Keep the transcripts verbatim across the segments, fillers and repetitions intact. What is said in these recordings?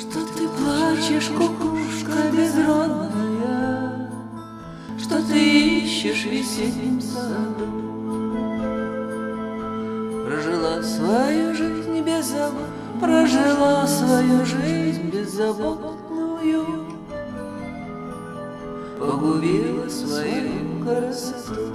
Что ты плачешь, кукушка безродная, что ты ищешь в весеннем саду? Прожила свою жизнь без забот, прожила свою жизнь беззаботную, погубила свою красоту.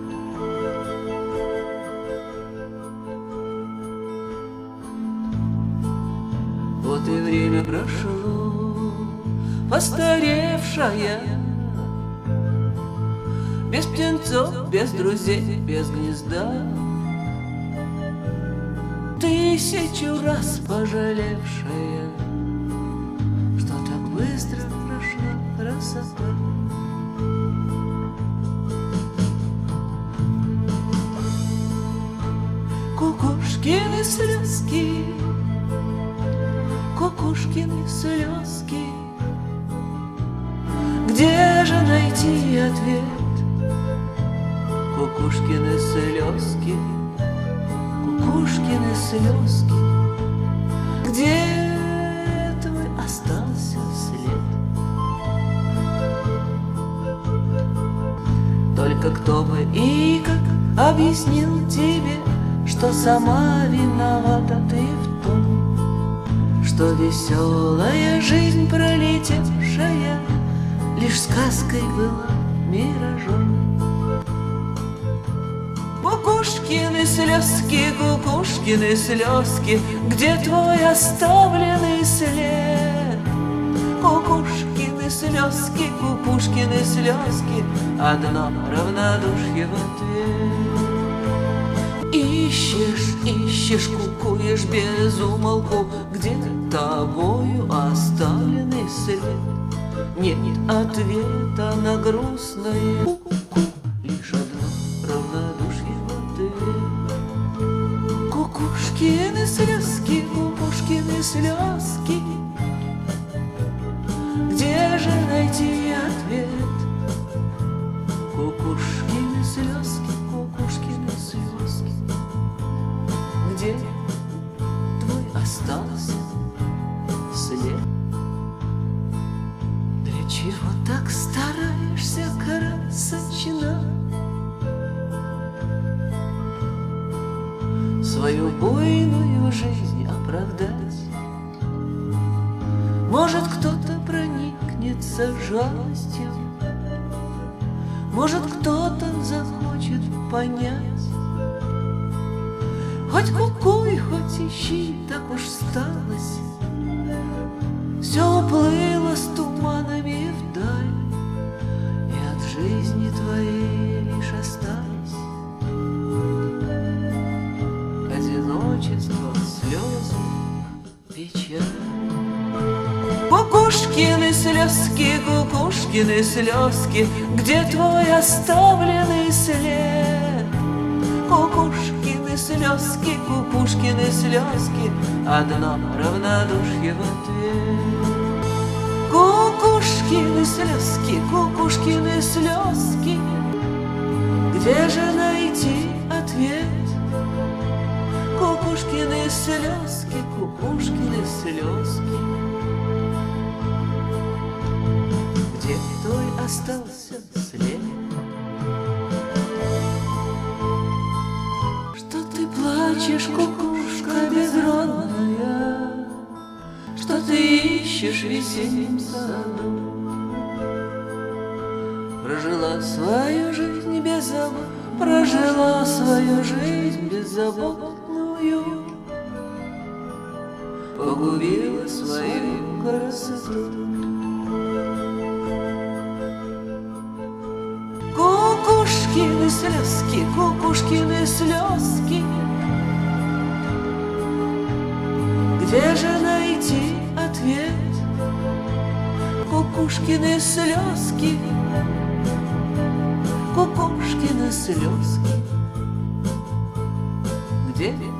Вот и время прошло, постаревшая, без птенцов, без друзей, без гнезда, тысячу раз пожалевшая, что так быстро прошла красота. Кукушкины слезки, кукушкины слезки, где же найти ответ? Кукушкины слезки, кукушкины слезки, где твой остался след? Только кто бы и как объяснил тебе, что сама виновата ты в том, что веселая жизнь пролетевшая лишь сказкой была, миражом. Кукушкины слезки, кукушкины слезки, где твой оставленный след? Кукушкины слезки, кукушкины слезки, одно равнодушие в ответ. Ищешь, ищешь, кукуешь без умолку, где-то тобою оставленный след. Нет ответа на грустное ку-ку, лишь одно равнодушие в ответ. Кукушкины слезки, кукушкины слезки, где же найти ответ? Кукушкины слезки, кукушкины слезки, где твой остался след? Для чего так стараешься, красочина, свою буйную жизнь оправдать? Может, кто-то проникнется жалостью, может, кто-то захочет понять. Хоть кукуй, хоть ищи, так уж сталось, все уплыло с туманами вдаль, и от жизни твоей лишь остались одиночество, слезы, печаль. Кукушкины слезки, кукушкины слезки, где твой оставленный след? Кукушкины слезки, кукушкины слезки, одно равнодушие в ответ. Кукушкины слезки, кукушкины слезки, где же найти ответ? Кукушкины слезки, кукушкины слезки, где твой остался след? Что ты плачешь, кукушка безродная, что ты ищешь в весеннем саду? Прожила свою жизнь без забот, прожила свою жизнь беззаботную, погубила свою красоту. Кукушкины слезки, кукушкины слезки, где же найти ответ? Кукушкины слезки, кукушкины слезки, где